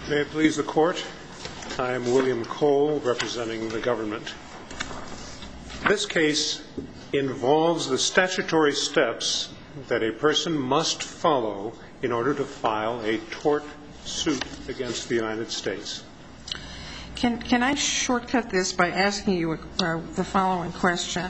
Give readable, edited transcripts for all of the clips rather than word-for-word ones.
May it please the Court, I am William Cole, representing the government. This case involves the statutory steps that a person must follow in order to file a tort suit against the United States. Can I shortcut this by asking you the following question?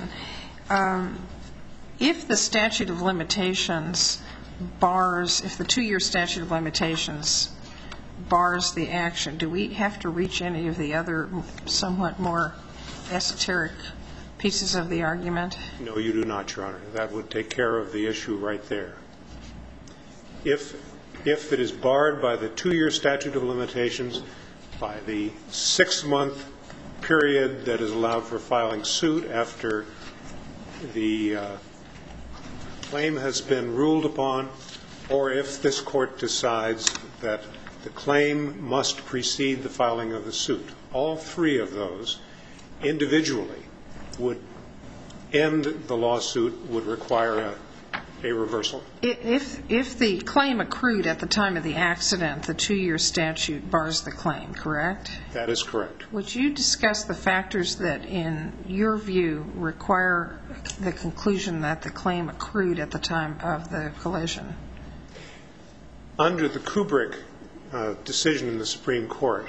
If the statute of limitations bars, if the 2-year statute of limitations bars the action, do we have to reach any of the other somewhat more esoteric pieces of the argument? No, you do not, Your Honor. That would take care of the issue right there. If it is barred by the 2-year statute of limitations, by the 6-month period that is allowed for filing suit after the claim has been ruled upon, or if this Court decides that the claim must precede the filing of the suit, all three of those individually would end the lawsuit, would require a reversal. If the claim accrued at the time of the accident, the 2-year statute bars the claim, correct? That is correct. Would you discuss the factors that, in your view, require the conclusion that the claim accrued at the time of the collision? Under the Kubrick decision in the Supreme Court,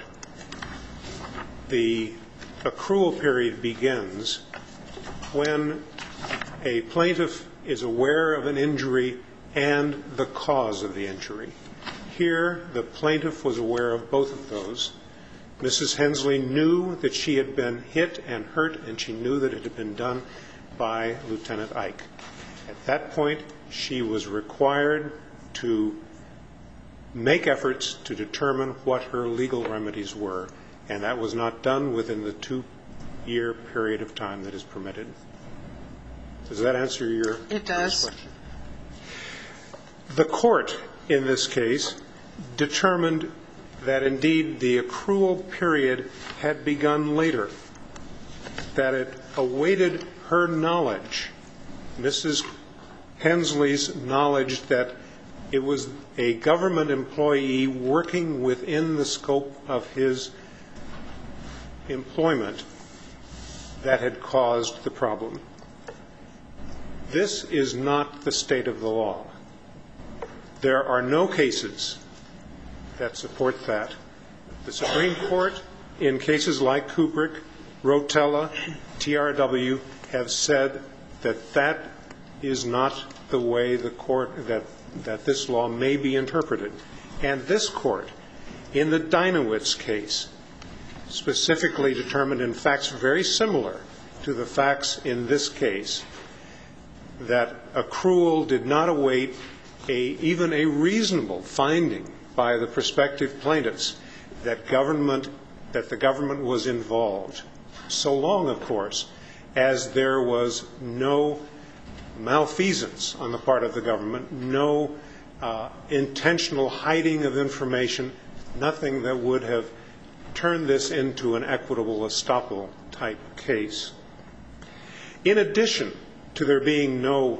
the accrual period begins when a plaintiff is aware of an injury and the cause of the injury. Here, the plaintiff was aware of both of those. Mrs. Hensley knew that she had been hit and hurt, and she knew that it had been done by Lieutenant Ike. At that point, she was required to make efforts to determine what her legal remedies were, and that was not done within the 2-year period of time that is permitted. Does that answer your question? It does. The Court, in this case, determined that indeed the accrual period had begun later, that it awaited her knowledge, Mrs. Hensley's knowledge, that it was a government employee working within the scope of his employment that had caused the problem. This is not the state of the law. There are no cases that support that. The Supreme Court, in cases like Kubrick, Rotella, TRW, have said that that is not the way the Court, that this law may be interpreted. And this Court, in the Dinowitz case, specifically determined in facts very similar to the facts in this case, that accrual did not await even a reasonable finding by the prospective plaintiffs that the government was involved, so long, of course, as there was no malfeasance on the part of the government, no intentional hiding of information, nothing that would have turned this into an equitable estoppel type case. In addition to there being no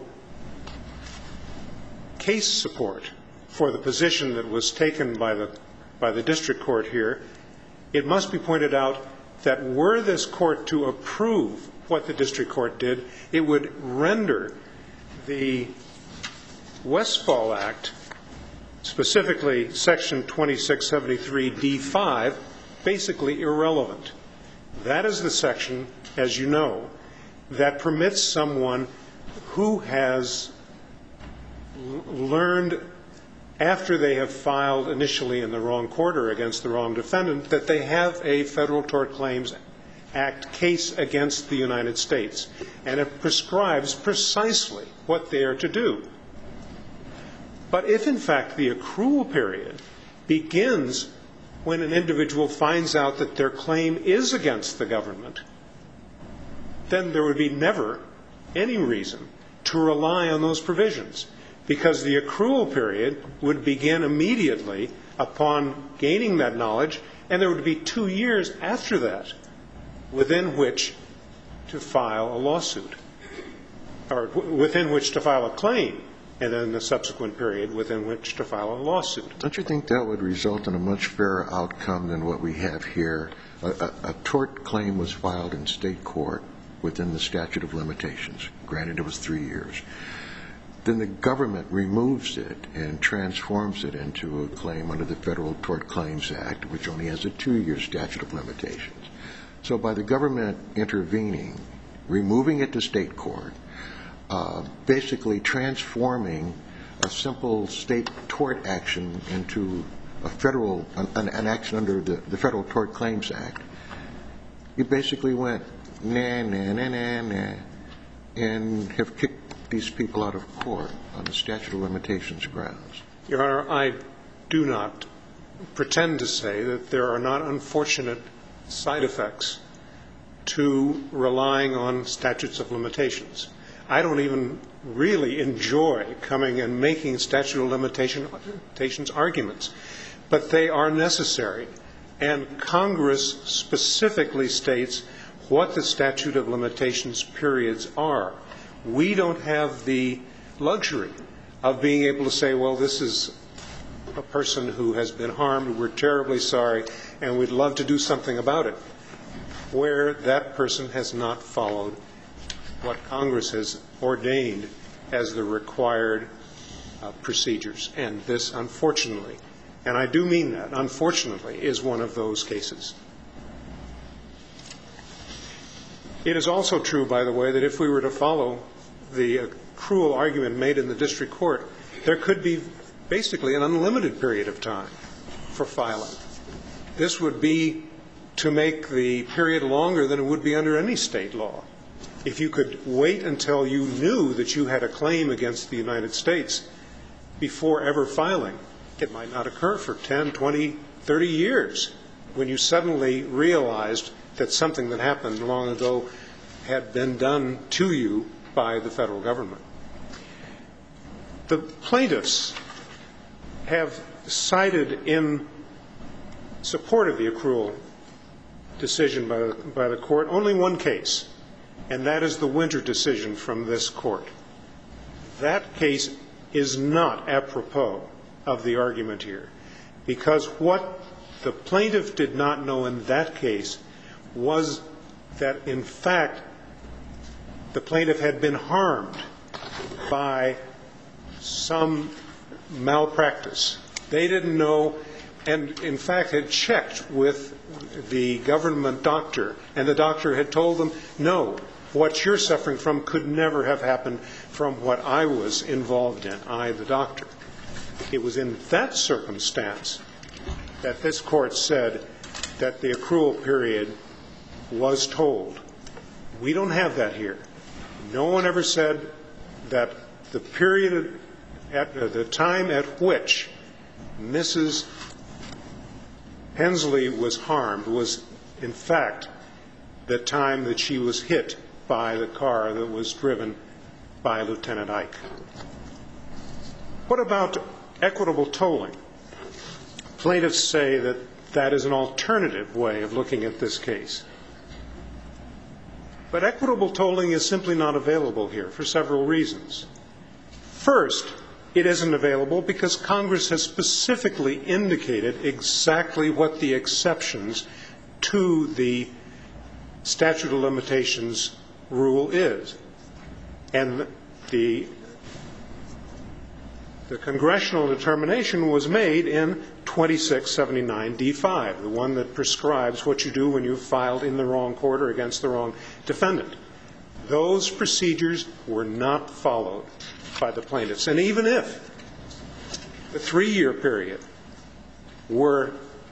case support for the position that was taken by the district court here, it must be pointed out that were this court to approve what the district court did, it would render the Westfall Act, specifically Section 2673D5, basically irrelevant. That is the section, as you know, that permits someone who has learned after they have filed initially in the wrong court or against the wrong defendant that they have a Federal Tort Claims Act case against the United States. And it prescribes precisely what they are to do. But if, in fact, the accrual period begins when an individual finds out that their claim is against the government, then there would be never any reason to rely on those provisions, because the accrual period would begin immediately upon gaining that knowledge, and there would be 2 years after that within which to file a lawsuit, or within which to file a claim and then the subsequent period within which to file a lawsuit. Don't you think that would result in a much fairer outcome than what we have here? A tort claim was filed in state court within the statute of limitations. Granted, it was 3 years. Then the government removes it and transforms it into a claim under the Federal Tort Claims Act, which only has a 2-year statute of limitations. So by the government intervening, removing it to state court, basically transforming a simple state tort action into a federal, an action under the Federal Tort Claims Act, you basically went, nah, nah, nah, nah, nah, and have kicked these people out of court on the statute of limitations grounds. Your Honor, I do not pretend to say that there are not unfortunate side effects to relying on statutes of limitations. I don't even really enjoy coming and making statute of limitations arguments, but they are necessary. And Congress specifically states what the statute of limitations periods are. We don't have the luxury of being able to say, well, this is a person who has been harmed, we're terribly sorry, and we'd love to do something about it, where that person has not followed what Congress has ordained as the required procedures. And this, unfortunately, and I do mean that, unfortunately, is one of those cases. It is also true, by the way, that if we were to follow the cruel argument made in the district court, there could be basically an unlimited period of time for filing. This would be to make the period longer than it would be under any state law. If you could wait until you knew that you had a claim against the United States before ever filing, it might not occur for 10, 20, 30 years when you suddenly realized that something that happened long ago had been done to you by the federal government. The plaintiffs have cited in support of the accrual decision by the court only one case, and that is the Winter decision from this court. That case is not apropos of the argument here, because what the plaintiff did not know in that case was that, in fact, the plaintiff had been harmed by some malpractice. They didn't know, and in fact had checked with the government doctor, and the doctor had told them, no, what you're suffering from could never have happened from what I was involved in, I, the doctor. It was in that circumstance that this court said that the accrual period was told. We don't have that here. No one ever said that the period at the time at which Mrs. Hensley was harmed was, in fact, the time that she was hit by the car that was driven by Lieutenant Ike. What about equitable tolling? Plaintiffs say that that is an alternative way of looking at this case. But equitable tolling is simply not available here for several reasons. First, it isn't available because Congress has specifically indicated exactly what the exceptions to the statute of limitations rule is. And the congressional determination was made in 2679D5, the one that prescribes what you do when you've filed in the wrong court or against the wrong defendant. Those procedures were not followed by the plaintiffs. And even if the 3-year period were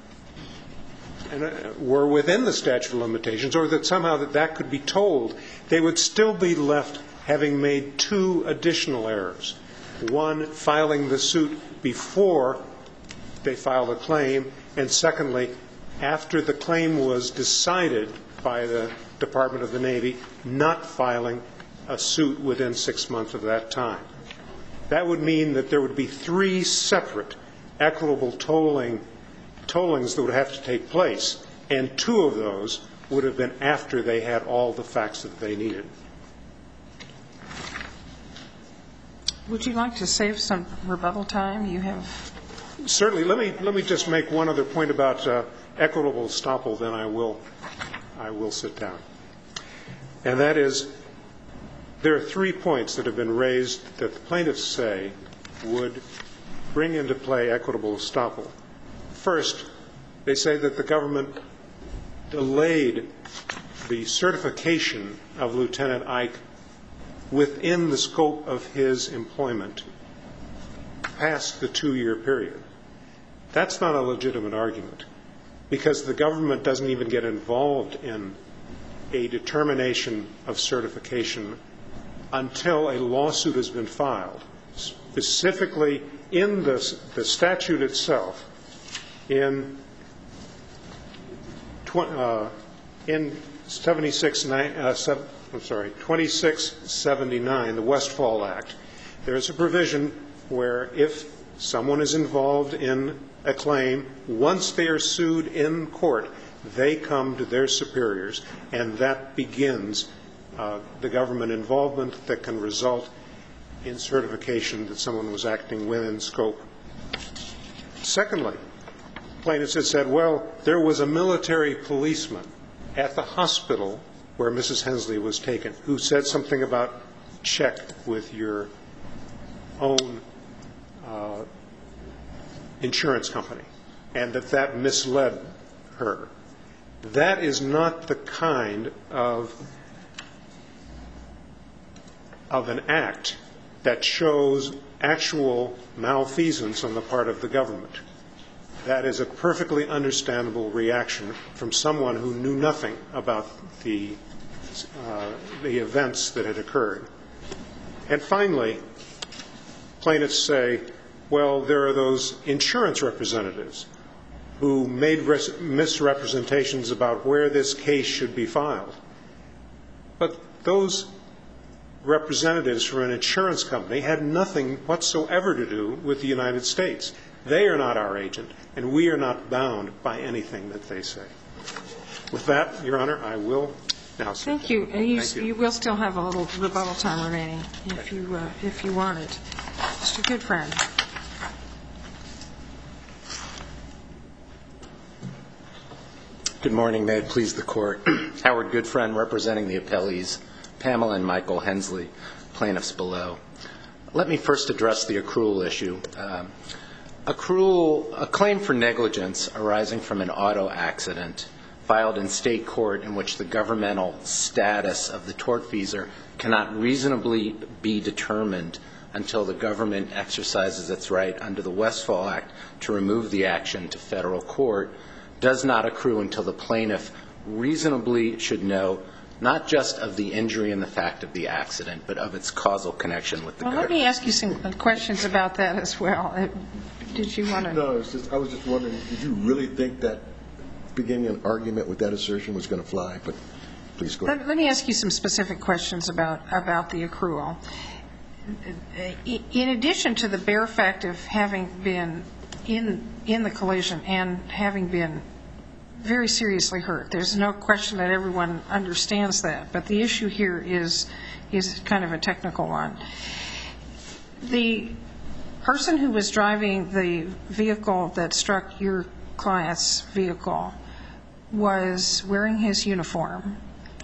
within the statute of limitations, or that somehow that could be told, they would still be left having made 2 additional errors. One, filing the suit before they filed a claim, and secondly, after the claim was decided by the Department of the Navy, not filing a suit within 6 months of that time. That would mean that there would be 3 separate equitable tollings that would have to take place, and 2 of those would have been after they had all the facts that they needed. Would you like to save some rebuttal time? You have... Certainly. Let me just make one other point about equitable estoppel, then I will sit down. And that is, there are 3 points that have been raised that the plaintiffs say would bring into play equitable estoppel. First, they say that the government delayed the certification of Lieutenant Ike within the scope of his employment past the 2-year period. That's not a legitimate argument, because the government doesn't even get involved in a determination of certification until a lawsuit has been filed. Specifically, in the statute itself, in 2679, the Westfall Act, there is a provision where if someone is involved in a claim, once they are sued in court, they come to their superiors, and that begins the government involvement that can result in certification that someone was acting within scope. Secondly, plaintiffs have said, well, there was a military policeman at the hospital where Mrs. Hensley was taken who said something about check with your own insurance company, and that misled her. That is not the kind of an act that shows actual malfeasance on the part of the government. That is a perfectly understandable reaction from someone who knew nothing about the events that had occurred. And finally, plaintiffs say, well, there are those insurance representatives who made misrepresentations about where this case should be filed. But those representatives from an insurance company had nothing whatsoever to do with the United States. They are not our agent, and we are not bound by anything that they say. With that, Your Honor, I will now sit down. Thank you. You will still have a little rebuttal time remaining if you want it. Mr. Goodfriend. Good morning. May it please the Court. Howard Goodfriend, representing the appellees, Pamela and Michael Hensley, plaintiffs below. Let me first address the accrual issue. A claim for negligence arising from an auto accident filed in state court in which the governmental status of the tortfeasor cannot reasonably be determined until the government exercises its right under the Westfall Act to remove the action to federal court does not accrue until the plaintiff reasonably should know not just of the injury and the fact of the accident, but of its causal connection with the government. Well, let me ask you some questions about that as well. Did you want to? No, I was just wondering, did you really think that beginning an argument with that assertion was going to fly? But please go ahead. Let me ask you some specific questions about the accrual. In addition to the bare fact of having been in the collision and having been very seriously hurt, there's no question that everyone understands that, but the issue here is kind of a technical one. The person who was driving the vehicle that struck your client's vehicle was wearing his uniform.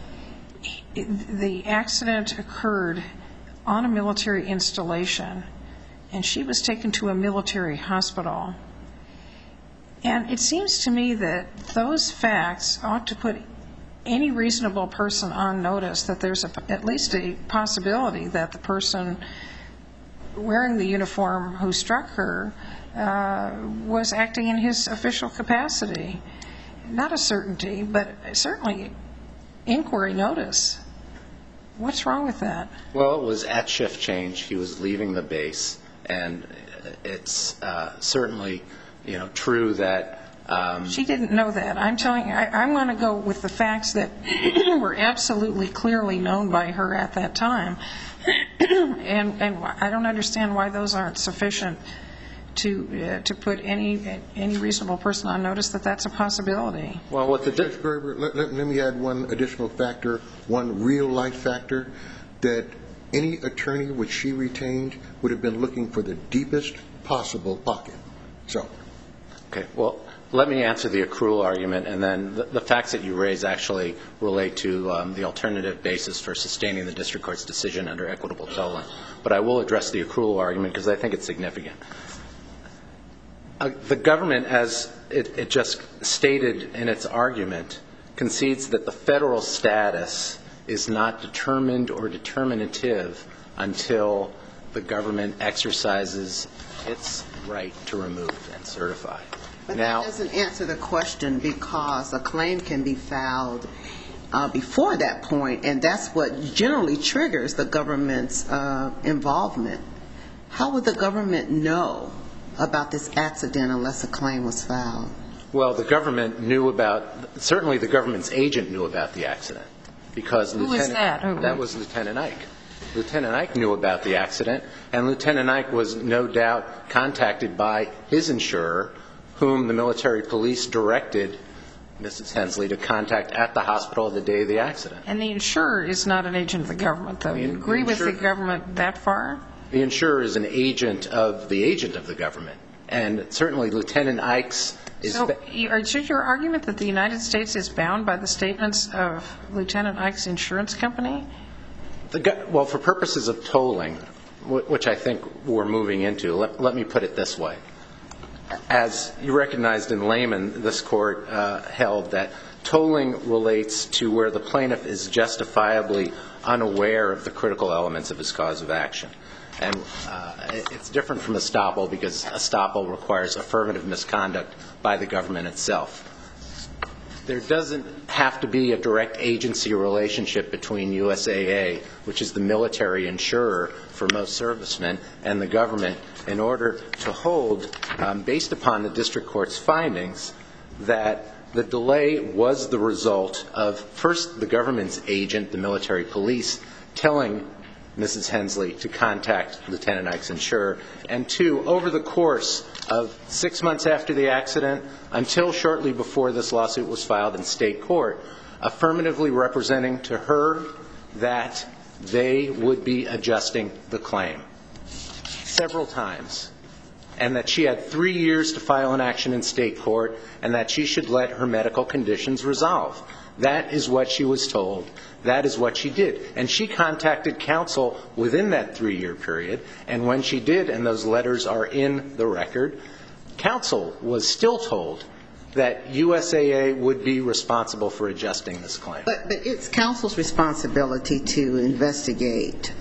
The accident occurred on a military installation, and she was taken to a military hospital. And it seems to me that those facts ought to put any reasonable person on notice that there's at least a possibility that the person wearing the uniform who struck her was acting in his official capacity. Not a certainty, but certainly inquiry notice. What's wrong with that? Well, it was at shift change. He was leaving the base, and it's certainly, true that she didn't know that. I'm telling you, I'm going to go with the facts that were absolutely clearly known by her at that time. And I don't understand why those aren't sufficient to put any reasonable person on notice that that's a possibility. Well, what the Judge Gerber, let me add one additional factor, one real life factor, that any attorney which she retained would have been looking for the deepest possible pocket. So. Okay. Well, let me answer the accrual argument, and then the facts that you raise actually relate to the alternative basis for sustaining the district court's decision under equitable tolling. But I will address the accrual argument because I think it's significant. The government, as it just stated in its argument, concedes that the federal status is not determined or determinative until the government exercises its right to remove and certify. But that doesn't answer the question, because a claim can be filed before that point, and that's what generally triggers the government's involvement. How would the government know about this accident unless a claim was filed? Well, the government knew about, certainly the government's agent knew about the accident. Because Who was that? That was Lieutenant Ike. Lieutenant Ike knew about the accident, and Lieutenant Ike was no doubt contacted by his insurer, whom the military police directed Mrs. Hensley to contact at the hospital the day of the accident. And the insurer is not an agent of the government, though. You agree with the government that far? The insurer is an agent of the government. And certainly Lieutenant Ike's is... So is your argument that the United States is bound by the statements of Lieutenant Ike's insurance company? Well, for purposes of tolling, which I think we're moving into, let me put it this way. As you recognized in Lehman, this court held that tolling relates to where the plaintiff is justifiably unaware of the critical elements of his cause of action. And it's different from estoppel, because estoppel requires affirmative misconduct by the government itself. There doesn't have to be a direct agency relationship between USAA, which is the military insurer for most servicemen, and the government in order to hold, based upon the district court's findings, that the delay was the result of, first, the government's agent, the military police, telling Mrs. Hensley to contact Lieutenant Ike's insurer, and two, over the course of 6 months after the accident until shortly before this lawsuit was filed in state court, affirmatively representing to her that they would be adjusting the claim several times, and that she had 3 years to file an action in state court, and that she should let her medical conditions resolve. That is what she was told. That is what she did. And she contacted counsel within that 3-year period, and when she did, and those letters are in the record, counsel was still told that USAA would be responsible for adjusting this claim. But it's counsel's responsibility to investigate,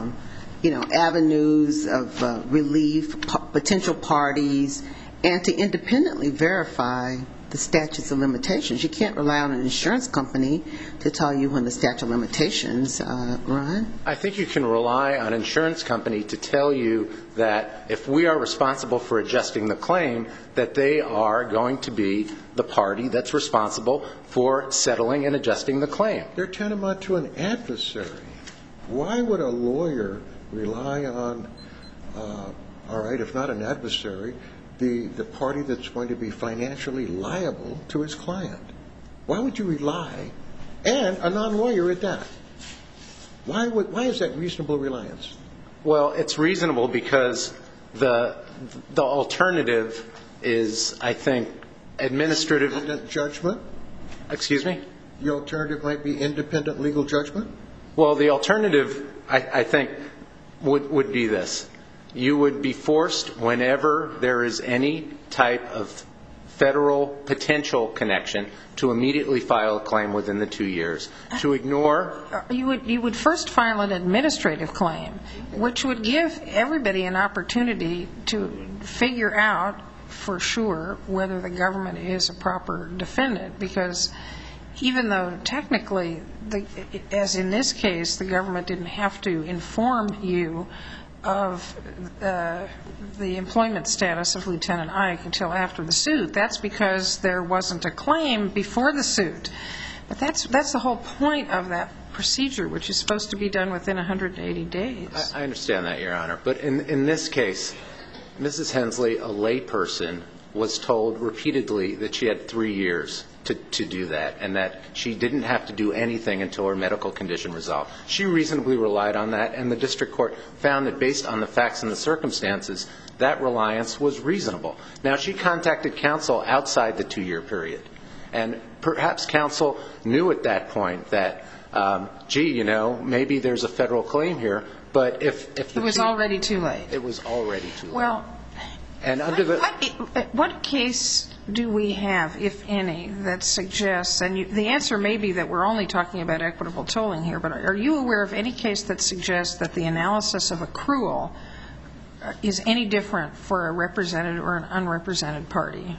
avenues of relief, potential parties, and to independently verify the statutes of limitations. You can't rely on an insurance company to tell you when the statute of limitations run. I think you can rely on an insurance company to tell you that if we are responsible for adjusting the claim, that they are going to be the party that's responsible for settling and adjusting the claim. They're tantamount to an adversary. Why would a lawyer rely on, all right, if not an adversary, the party that's going to be financially liable to his client? Why would you rely, and a non-lawyer at that? Why is that reasonable reliance? Well, it's reasonable because the alternative is, I think, administrative... Independent judgment? Excuse me? The alternative might be independent legal judgment? Well, the alternative, I think, would be this. You would be forced, whenever there is any type of federal potential connection, to immediately file a claim within the 2 years. To ignore... You would first file an administrative claim, which would give everybody an opportunity to figure out for sure whether the government is a proper defendant, because even though technically, as in this case, the government didn't have to inform you of the employment status of Lieutenant Ike until after the suit, that's because there wasn't a claim before the suit. But that's the whole point of that procedure, which is supposed to be done within 180 days. I understand that, Your Honor. But in this case, Mrs. Hensley, a layperson, was told repeatedly that she had 3 years to do that, and that she didn't have to do anything until her medical condition resolved. She reasonably relied on that, and the district court found that based on the facts and the circumstances, that reliance was reasonable. Now, she contacted counsel outside the 2-year period, and perhaps counsel knew at that point that, maybe there's a federal claim here, but if it was already too late. It was already too late. Well, and under what case do we have, if any, that suggests, and the answer may be that we're only talking about equitable tolling here, but are you aware of any case that suggests that the analysis of accrual is any different for a represented or an unrepresented party?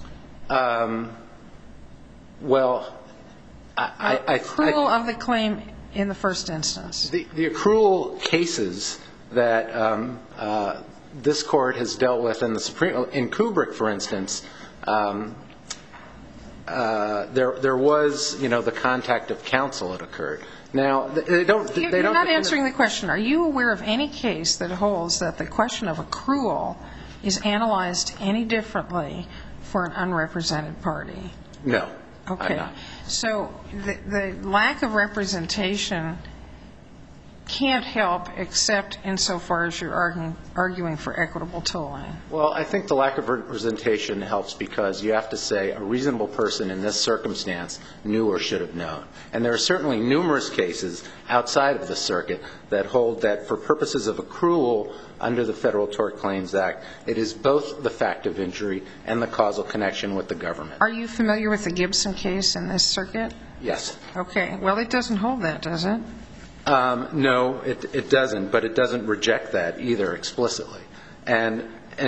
Accrual of the claim in the first instance. The accrual cases that this court has dealt with in Kubrick, for instance, there was, the contact of counsel that occurred. Now, they don't. You're not answering the question. Are you aware of any case that holds that the question of accrual is analyzed any differently for an unrepresented party? No. Okay. I'm not. So the lack of representation can't help except insofar as you're arguing for equitable tolling. Well, I think the lack of representation helps because you have to say a reasonable person in this circumstance knew or should have known. And there are certainly numerous cases outside of the circuit that hold that for purposes of accrual under the Federal Tort Claims Act, it is both the fact of injury and the causal connection with the government. Are you familiar with the Gibson case in this circuit? Yes. Okay. Well, it doesn't hold that, does it? No, it doesn't, but it doesn't reject that either explicitly. And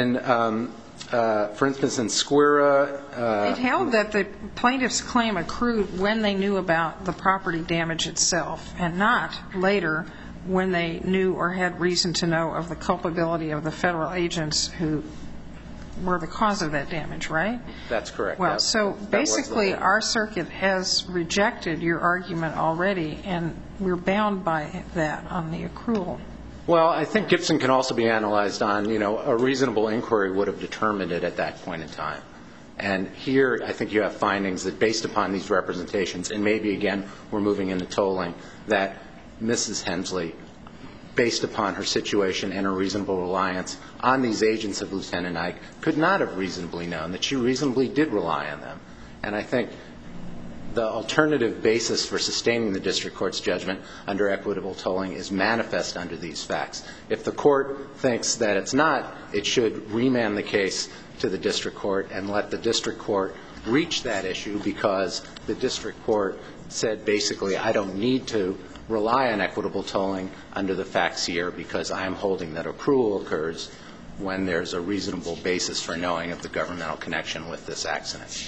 for instance, in Squira... it held that the plaintiff's claim accrued when they knew about the property damage itself and not later when they knew or had reason to know of the culpability of the federal agents who were the cause of that damage, right? That's correct. Well, so basically our circuit has rejected your argument already, and we're bound by that on the accrual. Well, I think Gibson can also be analyzed on, a reasonable inquiry would have determined it at that point in time. And here I think you have findings that based upon these representations, and maybe again we're moving into tolling, that Mrs. Hensley, based upon her situation and her reasonable reliance on these agents of Lieutenant Ike, could not have reasonably known that she reasonably did rely on them. And I think the alternative basis for sustaining the district court's judgment under equitable tolling is manifest under these facts. If the court thinks that it's not, it should remand the case to the district court and let the district court reach that issue because the district court said basically I don't need to rely on equitable tolling under the facts here because I am holding that accrual occurs when there's a reasonable basis for knowing of the governmental connection with this accident.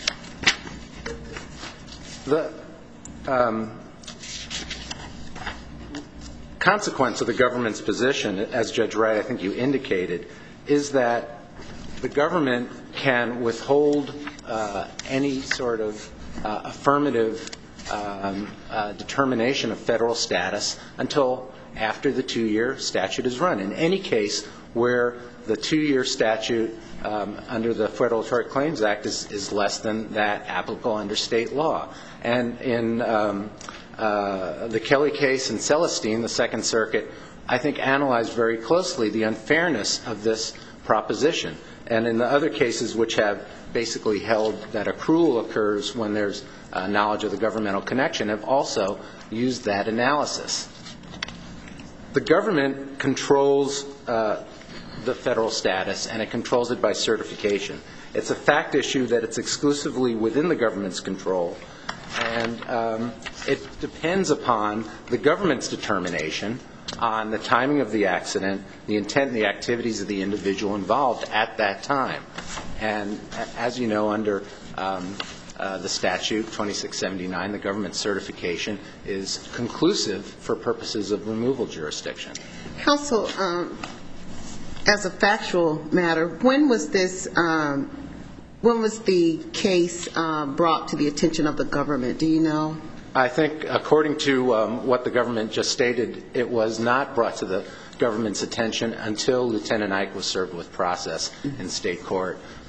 The consequence of the government's position, as Judge Wright I think you indicated, is that the government can withhold any sort of affirmative determination of federal status until after the 2-year statute is run. In any case where the 2-year statute under the Federal Tort Claims Act is less than that applicable under state law. And in the Kelly case and Celestine, the Second Circuit, I think analyzed very closely the unfairness of this proposition. And in the other cases which have basically held that accrual occurs when there's knowledge of the governmental connection have also used that analysis. The government controls the federal status and it controls it by certification. It's a fact issue that it's exclusively within the government's control and it depends upon the government's determination on the timing of the accident, the intent and the activities of the individual involved at that time. And as you know, under the statute 2679, the government certification is conclusive for purposes of removal jurisdiction. Counsel, as a factual matter, when was this, when was the case brought to the attention of the government? Do you know? I think according to what the government just stated, it was not brought to the government's attention until Lieutenant Ike was served with process in state court.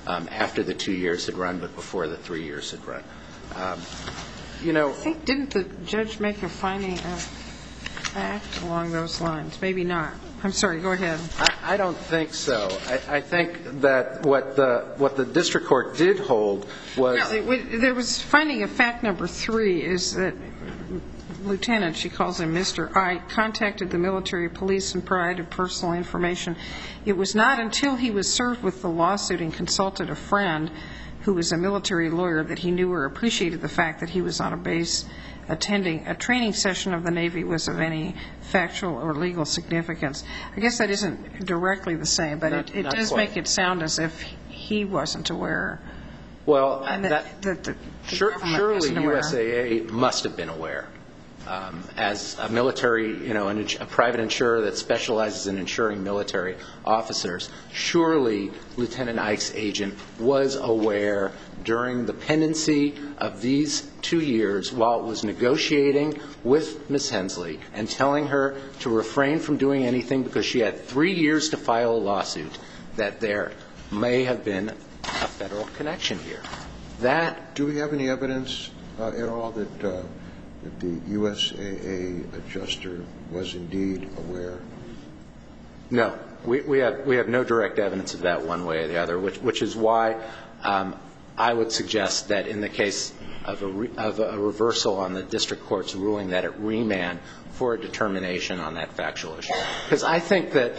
after the 2 years had run, but before the 3 years had run. I think, didn't the judge make a finding of fact along those lines? Maybe not. I'm sorry, go ahead. I don't think so. I think that what the district court did hold was... There was finding of fact number 3 is that Lieutenant, she calls him Mr. I, contacted the military police and provided personal information. It was not until he was served with the lawsuit and consulted a friend who was a military lawyer that he knew or appreciated the fact that he was on a base attending a training session of the Navy was of any factual or legal significance. I guess that isn't directly the same, but it does make it sound as if he wasn't aware. Well, surely USAA must have been aware. As a military, a private insurer that specializes in insuring military officers, surely Lieutenant Ike's agent was aware during the pendency of these 2 years while it was negotiating with Ms. Hensley and telling her to refrain from doing anything because she had 3 years to file a lawsuit, that there may have been a federal connection here. Do we have any evidence at all that the USAA adjuster was indeed aware? No. We have no direct evidence of that one way or the other, which is why I would suggest that in the case of a reversal on the district court's ruling that it remand for a determination on that factual issue. Because I think that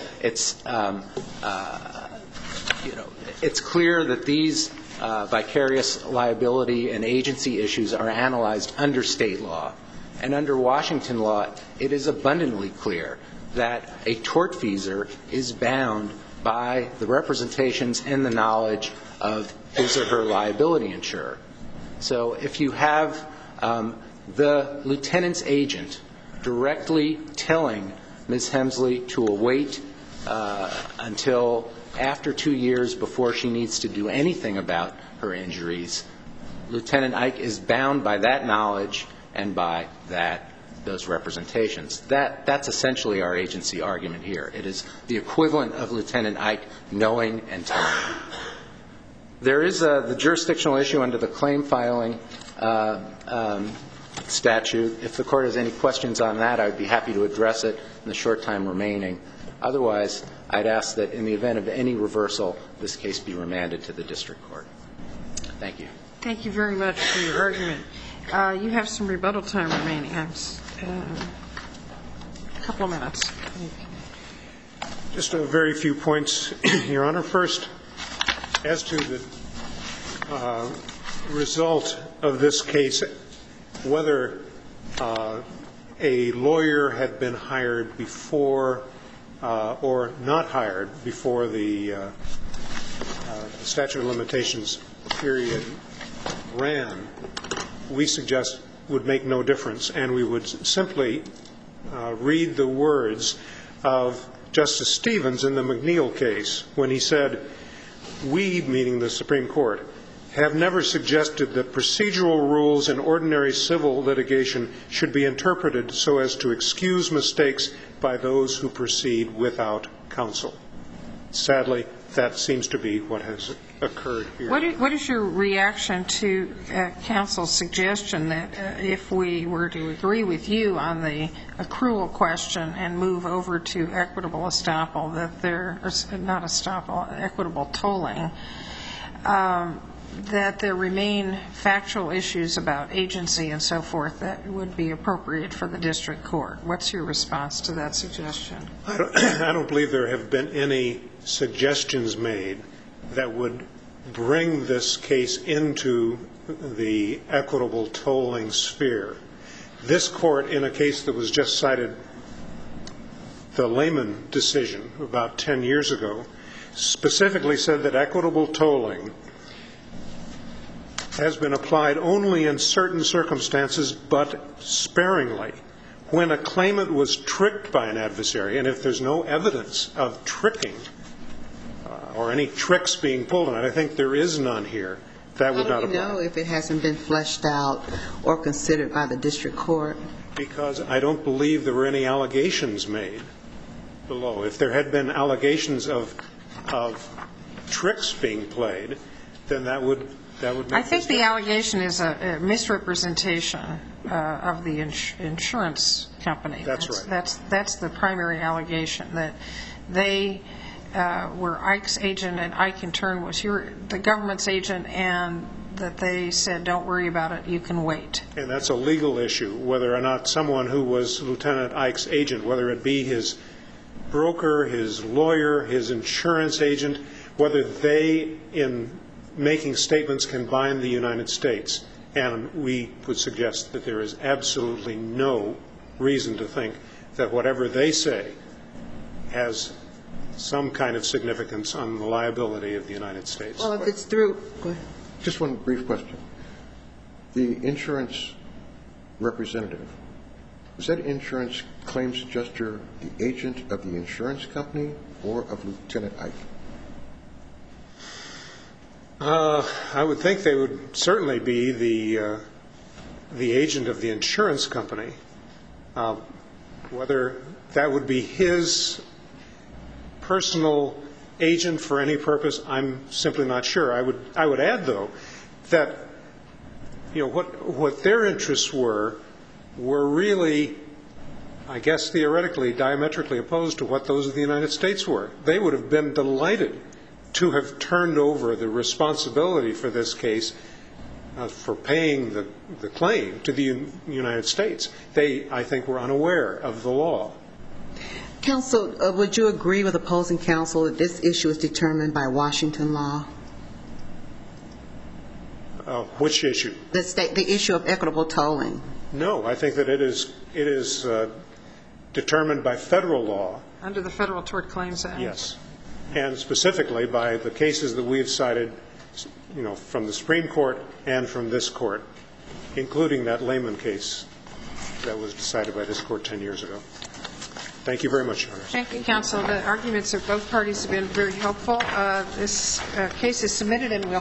it's clear that these vicarious liability and agency issues are analyzed under state law. And under Washington law, it is abundantly clear that a tortfeasor is bound by the representations and the knowledge of his or her liability insurer. So if you have the lieutenant's agent directly telling Ms. Hensley to await until after 2 years before she needs to do anything about her injuries, Lieutenant Ike is bound by that knowledge and by those representations. That's essentially our agency argument here. It is the equivalent of Lieutenant Ike knowing and telling. There is the jurisdictional issue under the claim filing statute. If the court has any questions on that, I would be happy to address it in the short time remaining. Otherwise, I'd ask that in the event of any reversal, this case be remanded to the district court. Thank you. Thank you very much for your argument. You have some rebuttal time remaining. A couple of minutes. Just a very few points, Your Honor. First, as to the result of this case, whether a lawyer had been hired before or not hired before the statute of limitations period ran, we suggest would make no difference, and we would simply read the words of Justice Stevens in the McNeil case when he said, "We," meaning the Supreme Court, "have never suggested that procedural rules in ordinary civil litigation should be interpreted so as to excuse mistakes by those who proceed without counsel." Sadly, that seems to be what has occurred here. What is your reaction to counsel's suggestion that if we were to agree with you on the accrual question and move over to equitable estoppel, that there is not estoppel, equitable tolling, that there remain factual issues about agency and so forth that would be appropriate for the district court? What's your response to that suggestion? I don't believe there have been any suggestions made that would bring this case into the equitable tolling sphere. This court, in a case that was just cited, the Lehman decision about 10 years ago, specifically said that equitable tolling has been applied only in certain circumstances, but sparingly. When a claimant was tricked by an adversary, and if there's no evidence of tricking or any tricks being pulled on it, I think there is none here, that would not apply. How do you know if it hasn't been fleshed out or considered by the district court? Because I don't believe there were any allegations made below. If there had been allegations of tricks being played, then that would make I think this the allegation is a misrepresentation of the insurance company. That's right. That's the primary allegation, that they were Ike's agent and Ike in turn was the government's agent, and that they said, don't worry about it, you can wait. And that's a legal issue, whether or not someone who was Lieutenant Ike's agent, whether it be his broker, his lawyer, his insurance agent, whether they, in making statements, can bind the United States. And we would suggest that there is absolutely no reason to think that whatever they say has some kind of significance on the liability of the United States. Well, if it's through, go ahead. Just one brief question. The insurance representative, was that insurance claims adjuster the agent of the insurance company or of Lieutenant Ike? I would think they would certainly be the agent of the insurance company. Whether that would be his personal agent for any purpose, I'm simply not sure. I would add, though, that what their interests were really, I guess theoretically, diametrically opposed to what those of the United States were. They would have been delighted to have turned over the responsibility for this case, for paying the claim, to the United States. They, I think, were unaware of the law. Counsel, would you agree with opposing counsel that this issue is determined by Washington law? Which issue? The issue of equitable tolling. No, I think that it is determined by federal law. Under the Federal Tort Claims Act? Yes. And specifically by the cases that we have cited, from the Supreme Court and from this court, including that Lehman case that was decided by this court 10 years ago. Thank you very much, Your Honor. Thank you, counsel. The arguments of both parties have been very helpful. This case is submitted and we'll